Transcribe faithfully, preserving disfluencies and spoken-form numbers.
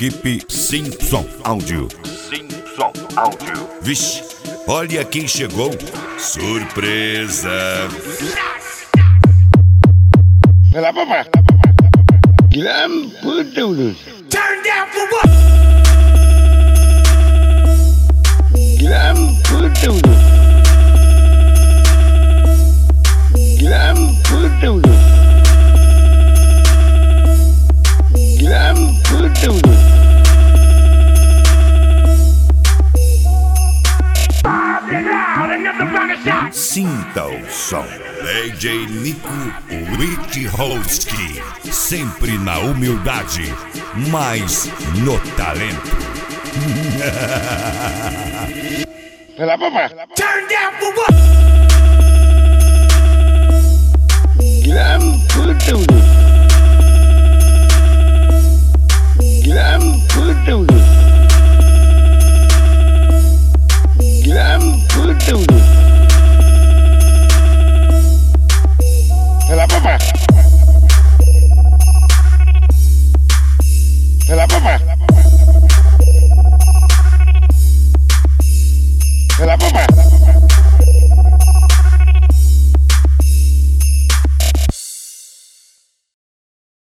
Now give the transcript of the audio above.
Equipe Simpson Áudio. Simpson Áudio. Vixe, olha quem chegou. Surpresa. Vai lá, papai. Grande puta, Turn down for what? grande puta, grande puta, grande puta. Sinta o som. D J Nico Witchowski. Sempre na humildade, mas no talento. Vai lá, papai. Turn down for what? Grande puta, grande puta, grande puta. Vai lá, papai. Vai lá, papai. Vai lá, papai.